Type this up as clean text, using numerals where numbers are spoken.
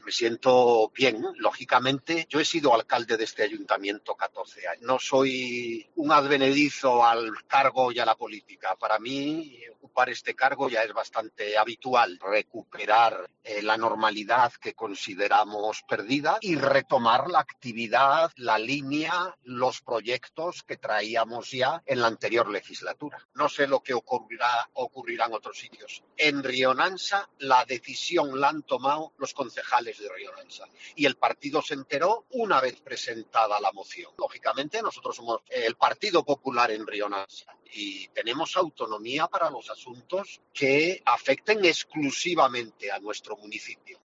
Me siento bien, lógicamente. Yo he sido alcalde de este ayuntamiento 14 años. No soy un advenedizo al cargo y a la política. Para mí, ocupar este cargo ya es bastante habitual. Recuperar la normalidad que consideramos perdida y retomar la actividad, la línea, los proyectos que traíamos ya en la anterior legislatura. No sé lo que ocurrirá en otros sitios. En Rionansa, la decisión la han tomado los concejales de Rionansa y el partido se enteró una vez presentada la moción. Lógicamente, nosotros somos el Partido Popular en Rionansa y tenemos autonomía para los asuntos que afecten exclusivamente a nuestro municipio.